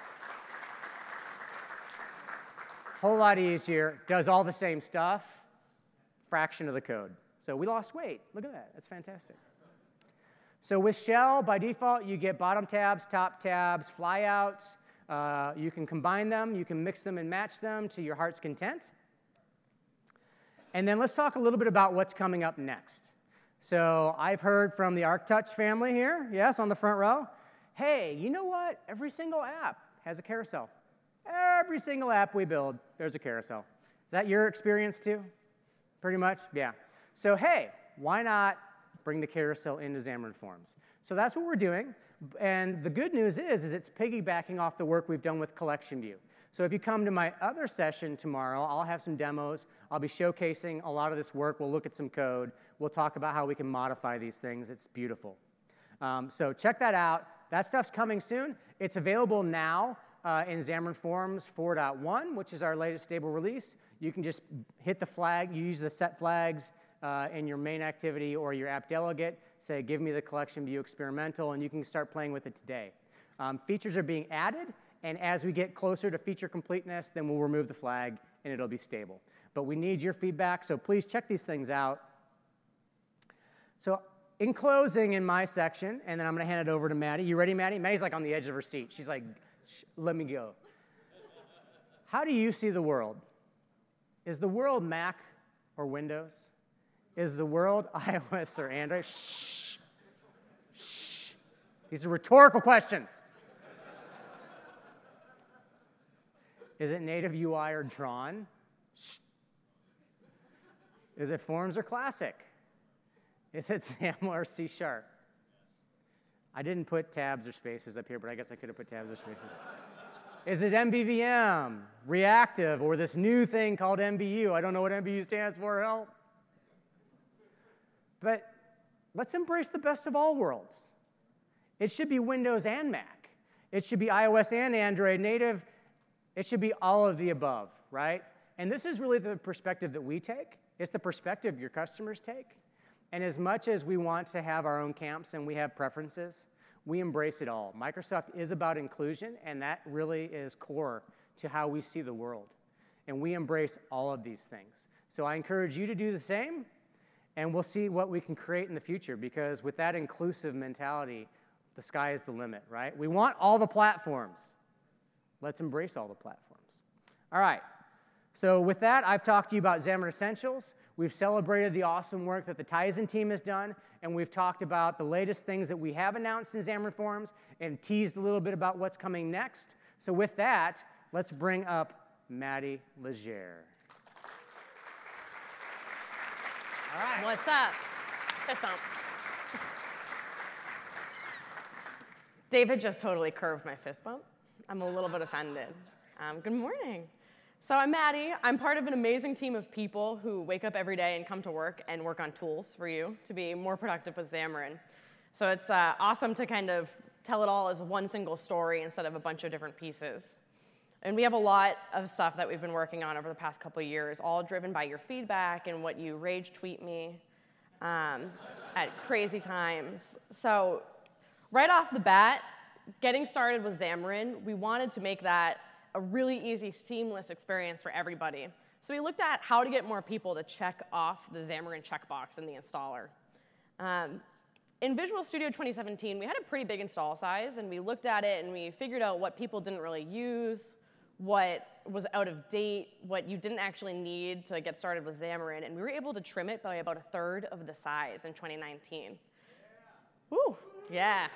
Whole lot easier, does all the same stuff, fraction of the code. So we lost weight. Look at that. That's fantastic. So with Shell, by default, you get bottom tabs, top tabs, flyouts. You can combine them. You can mix them and match them to your heart's content. And then let's talk a little bit about what's coming up next. So I've heard from the ArcTouch family here, yes, on the front row. Hey, you know what? Every single app has a carousel. Every single app we build, there's a carousel. Is that your experience too? Pretty much? Yeah. So hey, why not bring the carousel into Xamarin Forms? So that's what we're doing. And the good news is it's piggybacking off the work we've done with Collection View. So if you come to my other session tomorrow, I'll have some demos. I'll be showcasing a lot of this work. We'll look at some code. We'll talk about how we can modify these things. It's beautiful. So check that out. That stuff's coming soon. It's available now in Xamarin Forms 4.1, which is our latest stable release. You can just hit the flag. You use the set flags in your main activity or your app delegate. Say, give me the Collection View experimental, and you can start playing with it today. Features are being added, and as we get closer to feature completeness, then we'll remove the flag, and it'll be stable. But we need your feedback, so please check these things out. So in closing in my section, and then I'm going to hand it over to Maddie. You ready, Maddie? Maddie's like on the edge of her seat. She's like, let me go. How do you see the world? Is the world Mac or Windows? Is the world iOS or Android? Shh. Shh. These are rhetorical questions. Is it native UI or drawn? Shh. Is it Forms or Classic? Is it SAML or C#? I didn't put tabs or spaces up here, but I guess I could have put tabs or spaces. Is it MVVM, reactive, or this new thing called MBU? I don't know what MBU stands for, help. But let's embrace the best of all worlds. It should be Windows and Mac. It should be iOS and Android native. It should be all of the above, right? And this is really the perspective that we take. It's the perspective your customers take. And as much as we want to have our own camps and we have preferences, we embrace it all. Microsoft is about inclusion, and that really is core to how we see the world. And we embrace all of these things. So I encourage you to do the same, and we'll see what we can create in the future, because with that inclusive mentality, the sky is the limit, right? We want all the platforms. Let's embrace all the platforms. All right. So with that, I've talked to you about Xamarin Essentials. We've celebrated the awesome work that the Tizen team has done, and we've talked about the latest things that we have announced in Xamarin Forums and teased a little bit about what's coming next. So with that, let's bring up Maddie Legere. All right. What's up? Fist bump. David just totally curved my fist bump. I'm a little bit offended. Good morning. So I'm Maddie. I'm part of an amazing team of people who wake up every day and come to work and work on tools for you to be more productive with Xamarin. So it's awesome to kind of tell it all as one single story instead of a bunch of different pieces. And we have a lot of stuff that we've been working on over the past couple of years, all driven by your feedback and what you rage tweet me at crazy times. So right off the bat, getting started with Xamarin, we wanted to make that a really easy, seamless experience for everybody. So we looked at how to get more people to check off the Xamarin checkbox in the installer. In Visual Studio 2017, we had a pretty big install size, and we looked at it and we figured out what people didn't really use, what was out of date, what you didn't actually need to get started with Xamarin, and we were able to trim it by about 1/3 of the size in 2019. Woo, yeah.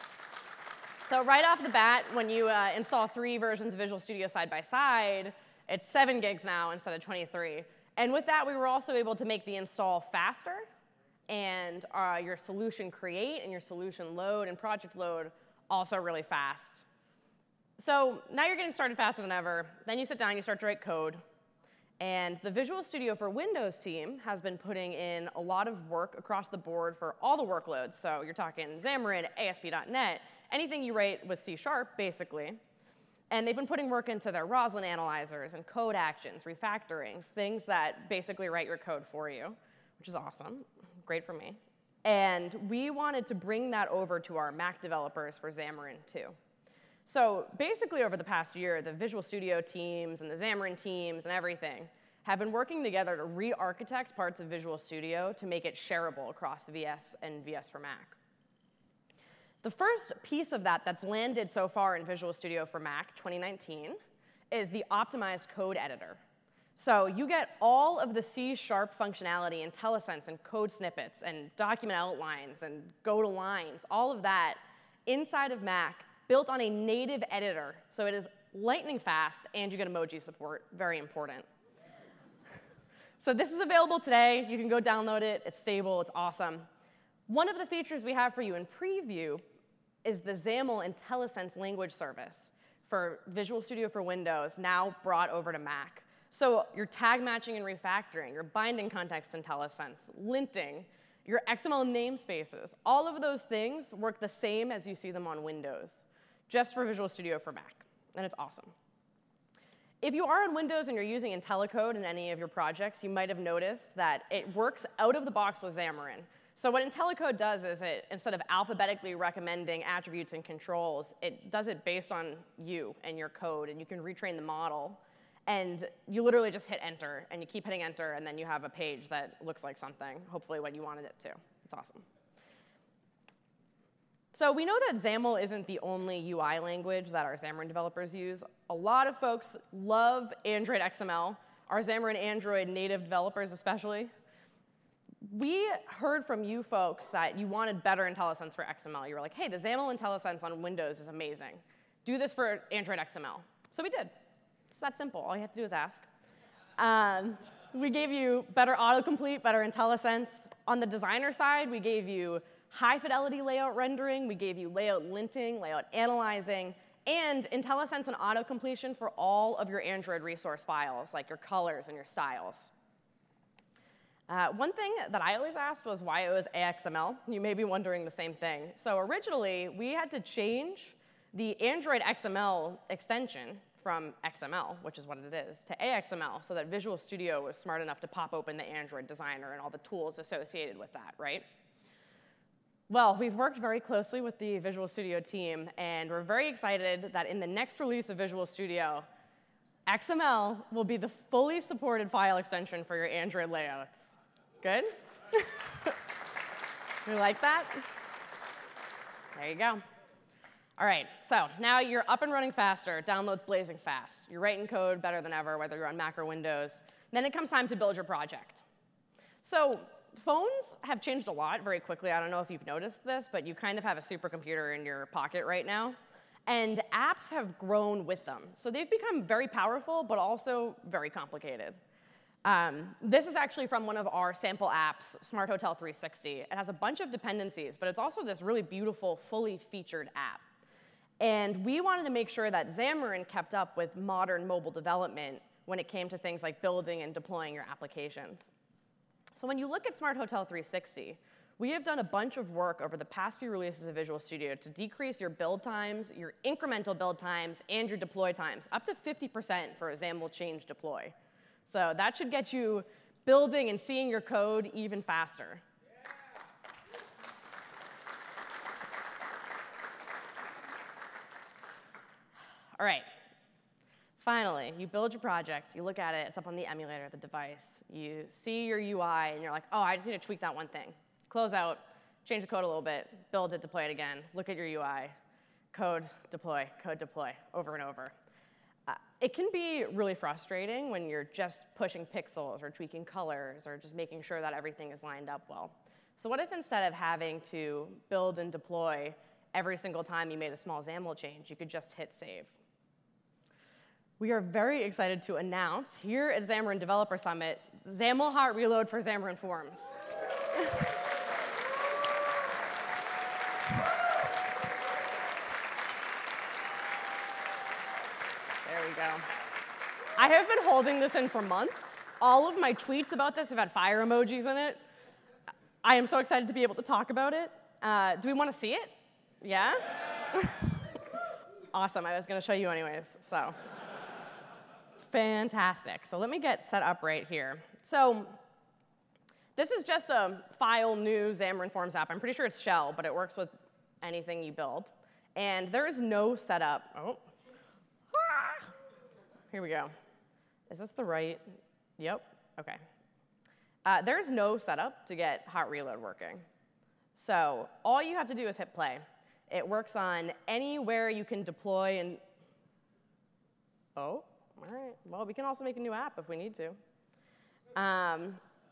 So right off the bat, when you install 3 versions of Visual Studio side by side, it's 7 gigs now instead of 23. And with that, we were also able to make the install faster, and your solution create and your solution load and project load also really fast. So now you're getting started faster than ever. Then you sit down, you start to write code. And the Visual Studio for Windows team has been putting in a lot of work across the board for all the workloads. So you're talking Xamarin, ASP.NET, anything you write with C#, basically. And they've been putting work into their Roslyn analyzers and code actions, refactorings, things that basically write your code for you, which is awesome. Great for me. And we wanted to bring that over to our Mac developers for Xamarin, too. So basically, over the past year, the Visual Studio teams and the Xamarin teams and everything have been working together to re-architect parts of Visual Studio to make it shareable across VS and VS for Mac. The first piece of that that's landed so far in Visual Studio for Mac 2019 is the optimized code editor. So you get all of the C# functionality, IntelliSense, and code snippets, and document outlines, and go-to-lines, all of that inside of Mac, built on a native editor. So it is lightning fast, and you get emoji support. Very important. So this is available today. You can go download it. It's stable. It's awesome. One of the features we have for you in preview is the XAML IntelliSense language service for Visual Studio for Windows, now brought over to Mac. So your tag matching and refactoring, your binding context IntelliSense, linting, your XML namespaces, all of those things work the same as you see them on Windows, just for Visual Studio for Mac, and it's awesome. If you are on Windows and you're using IntelliCode in any of your projects, you might have noticed that it works out of the box with Xamarin. So what IntelliCode does is it, instead of alphabetically recommending attributes and controls, it does it based on you and your code, and you can retrain the model. And you literally just hit enter, and you keep hitting enter, and then you have a page that looks like something, hopefully what you wanted it to. It's awesome. So we know that XAML isn't the only UI language that our Xamarin developers use. A lot of folks love Android XML, our Xamarin Android native developers especially. We heard from you folks that you wanted better IntelliSense for XML. You were like, hey, the XAML IntelliSense on Windows is amazing. Do this for Android XML. So we did. It's that simple. All you have to do is ask. We gave you better autocomplete, better IntelliSense. On the designer side, we gave you high-fidelity layout rendering. We gave you layout linting, layout analyzing, and IntelliSense and auto-completion for all of your Android resource files, like your colors and your styles. One thing that I always asked was why it was AXML. You may be wondering the same thing. So originally, we had to change the Android XML extension from XML, which is what it is, to AXML, so that Visual Studio was smart enough to pop open the Android designer and all the tools associated with that, right? Well, we've worked very closely with the Visual Studio team, and we're very excited that in the next release of Visual Studio, XML will be the fully supported file extension for your Android layouts. Good? You like that? There you go. All right, so now you're up and running faster, downloads blazing fast. You're writing code better than ever, whether you're on Mac or Windows. Then it comes time to build your project. So phones have changed a lot very quickly. I don't know if you've noticed this, but you kind of have a supercomputer in your pocket right now. And apps have grown with them. So they've become very powerful, but also very complicated. This is actually from one of our sample apps, Smart Hotel 360. It has a bunch of dependencies, but it's also this really beautiful, fully featured app. And we wanted to make sure that Xamarin kept up with modern mobile development when it came to things like building and deploying your applications. So when you look at Smart Hotel 360, we have done a bunch of work over the past few releases of Visual Studio to decrease your build times, your incremental build times, and your deploy times, up to 50% for a XAML change deploy. So that should get you building and seeing your code even faster. All right. Finally, you build your project, you look at it, it's up on the emulator, the device. You see your UI, and you're like, oh, I just need to tweak that one thing. Close out, change the code a little bit, build it, deploy it again, look at your UI, code, deploy, over and over. It can be really frustrating when you're just pushing pixels or tweaking colors or just making sure that everything is lined up well. So what if instead of having to build and deploy every single time you made a small XAML change, you could just hit save? We are very excited to announce here at Xamarin Developer Summit, XAML Hot Reload for Xamarin Forms. There we go. I have been holding this in for months. All of my tweets about this have had fire emojis in it. I am so excited to be able to talk about it. Do we want to see it? Yeah? Awesome. I was going to show you anyways, so. Fantastic. So let me get set up right here. So this is just a file new Xamarin Forms app. I'm pretty sure it's Shell, but it works with anything you build. And there is no setup. Oh. Ah. Here we go. Is this the right? Yep. OK. There's no setup to get Hot Reload working. So all you have to do is hit play. It works on anywhere you can deploy and oh. All right. Well, we can also make a new app if we need to. Oh,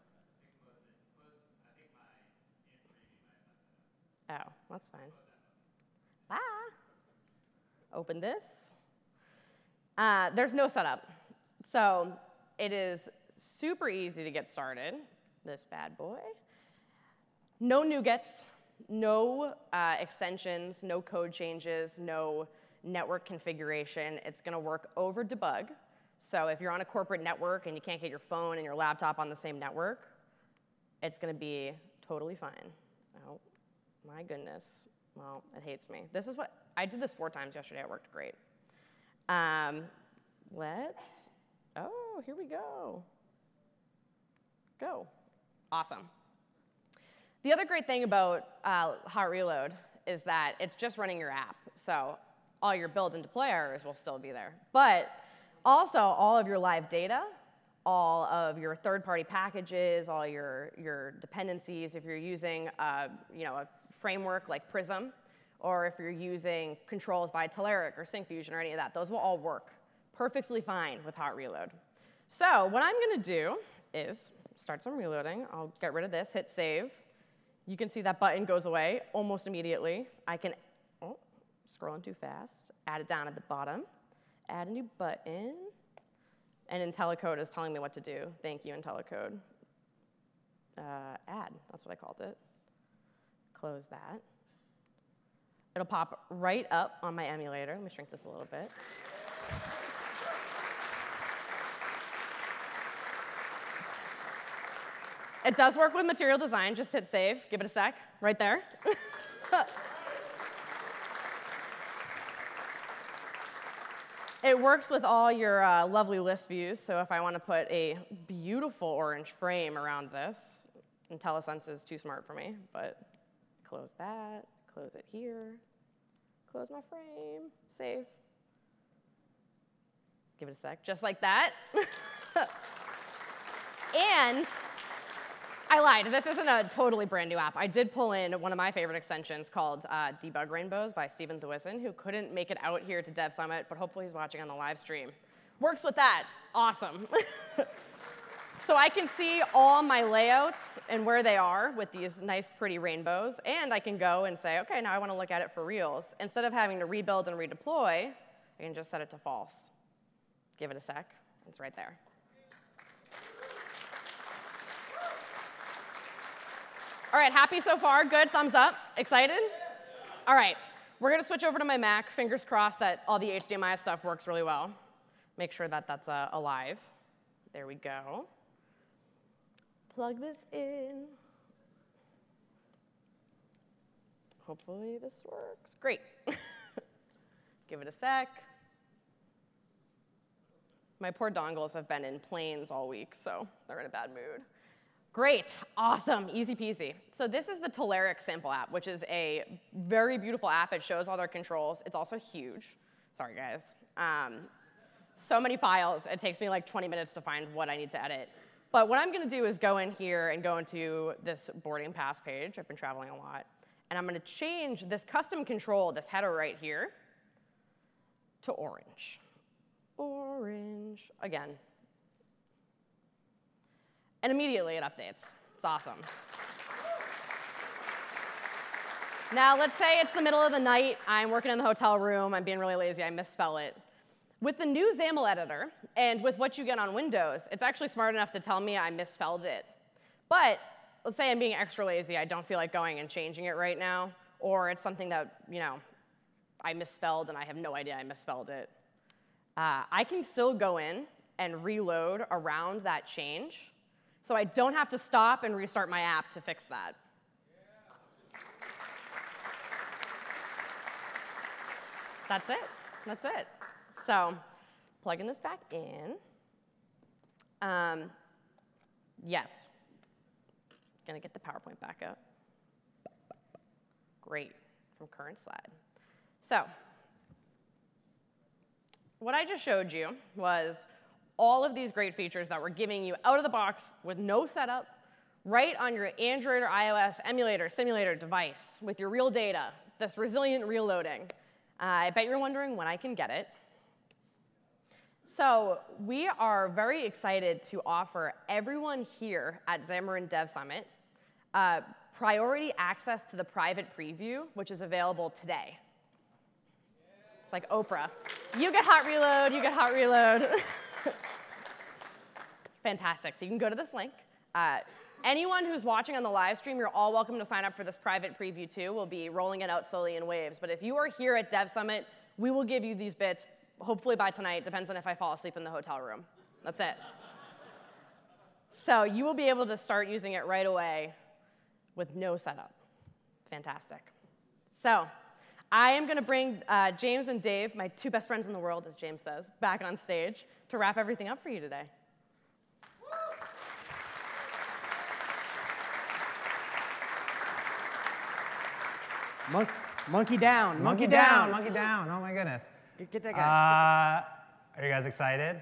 that's fine. Ah. Open this. There's no setup. So it is super easy to get started, this bad boy. No NuGets, no extensions, no code changes, no network configuration. It's going to work over debug. So if you're on a corporate network and you can't get your phone and your laptop on the same network, it's going to be totally fine. Oh, my goodness. Well, it hates me. This is what I did this 4 times yesterday. It worked great. Oh, here we go. Go. Awesome. The other great thing about Hot Reload is that it's just running your app. So all your build and deploy errors will still be there. But also all of your live data, all of your third-party packages, all your dependencies, if you're using a framework like Prism, or if you're using controls by Telerik or Syncfusion or any of that, those will all work perfectly fine with Hot Reload. So what I'm going to do is start some reloading. I'll get rid of this, hit save. You can see that button goes away almost immediately. I can, scrolling too fast, add it down at the bottom, add a new button, and IntelliCode is telling me what to do. Thank you, IntelliCode. Add, that's what I called it. Close that. It'll pop right up on my emulator. Let me shrink this a little bit. It does work with Material Design. Just hit save. Give it a sec. Right there. It works with all your lovely list views. So if I want to put a beautiful orange frame around this, IntelliSense is too smart for me, but close that, close it here, close my frame, save. Give it a sec, just like that. And I lied. This isn't a totally brand new app. I did pull in one of my favorite extensions called Debug Rainbows by Stephen Thewison, who couldn't make it out here to Dev Summit, but hopefully he's watching on the live stream. Works with that. Awesome. So I can see all my layouts and where they are with these nice, pretty rainbows, and I can go and say, OK, now I want to look at it for reals. Instead of having to rebuild and redeploy, I can just set it to false. Give it a sec. It's right there. All right, happy so far? Good, thumbs up? Excited? All right, we're going to switch over to my Mac. Fingers crossed that all the HDMI stuff works really well. Make sure that that's alive. There we go. Plug this in. Hopefully this works. Great. Give it a sec. My poor dongles have been in planes all week, so they're in a bad mood. Great, awesome, easy peasy. So this is the Telerik sample app, which is a very beautiful app. It shows all their controls. It's also huge. Sorry, guys. So many files. It takes me like 20 minutes to find what I need to edit. But what I'm going to do is go in here and go into this boarding pass page. I've been traveling a lot. And I'm going to change this custom control, this header right here, to orange. Orange, again. And immediately it updates. It's awesome. Now, let's say it's the middle of the night. I'm working in the hotel room. I'm being really lazy. I misspell it. With the new XAML editor, and with what you get on Windows, it's actually smart enough to tell me I misspelled it. But let's say I'm being extra lazy. I don't feel like going and changing it right now. Or it's something that, I misspelled, and I have no idea I misspelled it. I can still go in and reload around that change. So I don't have to stop and restart my app to fix that. That's it. That's it. So plugging this back in. Yes. Going to get the PowerPoint back up. Great. From current slide. So what I just showed you was all of these great features that we're giving you out of the box with no setup, right on your Android or iOS emulator, simulator device with your real data, this resilient reloading. I bet you're wondering when I can get it. So we are very excited to offer everyone here at Xamarin Dev Summit priority access to the private preview, which is available today. It's like Oprah. You get hot reload, you get hot reload. Fantastic. So you can go to this link. Anyone who's watching on the live stream, you're all welcome to sign up for this private preview too. We'll be rolling it out slowly in waves. But if you are here at Dev Summit, we will give you these bits, hopefully by tonight. Depends on if I fall asleep in the hotel room. That's it. So you will be able to start using it right away with no setup. Fantastic. So I am going to bring James and Dave, my two best friends in the world, as James says, back on stage to wrap everything up for you today. Monkey down. Monkey down. Monkey down. Oh, my goodness. Get that guy. Are you guys excited?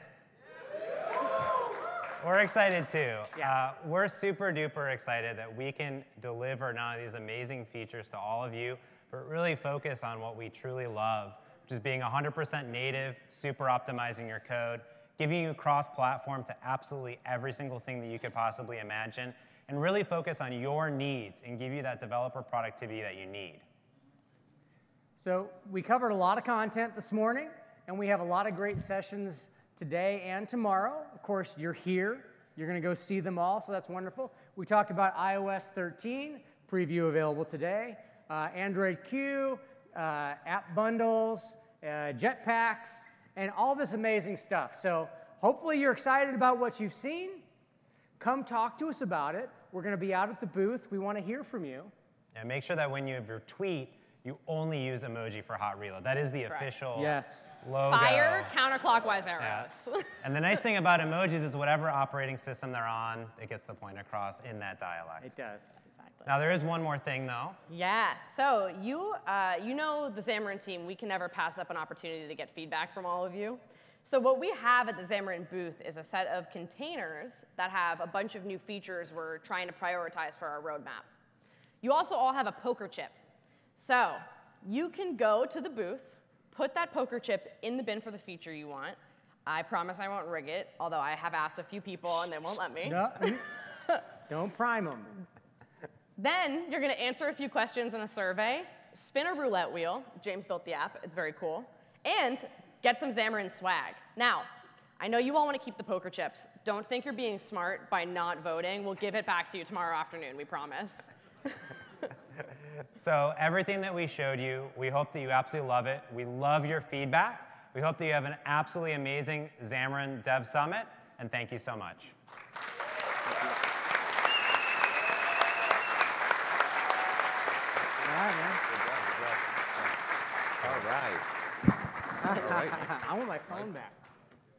We're excited, too. Yeah. We're super duper excited that we can deliver not only these amazing features to all of you, but really focus on what we truly love, which is being 100% native, super optimizing your code, giving you cross-platform to absolutely every single thing that you could possibly imagine, and really focus on your needs and give you that developer productivity that you need. So we covered a lot of content this morning, and we have a lot of great sessions today and tomorrow. Of course, you're here. You're going to go see them all, so that's wonderful. We talked about iOS 13, preview available today. Android Q, app bundles, jetpacks, and all this amazing stuff. So hopefully you're excited about what you've seen. Come talk to us about it. We're going to be out at the booth. We want to hear from you. And make sure that when you have your tweet, you only use emoji for hot reload. That is the official logo. Fire counterclockwise arrows. Yes. And the nice thing about emojis is whatever operating system they're on, it gets the point across in that dialect. It does. Exactly. Now there is one more thing though. Yeah, so you know the Xamarin team, we can never pass up an opportunity to get feedback from all of you. So what we have at the Xamarin booth is a set of containers that have a bunch of new features we're trying to prioritize for our roadmap. You also all have a poker chip. So you can go to the booth, put that poker chip in the bin for the feature you want. I promise I won't rig it, although I have asked a few people and they won't let me. No, don't prime them. Then you're going to answer a few questions in a survey, spin a roulette wheel. James built the app. It's very cool. And get some Xamarin swag. Now, I know you all want to keep the poker chips. Don't think you're being smart by not voting. We'll give it back to you tomorrow afternoon, we promise. So everything that we showed you, we hope that you absolutely love it. We love your feedback. We hope that you have an absolutely amazing Xamarin Dev Summit, and thank you so much. All right, man. All right. I want my phone back.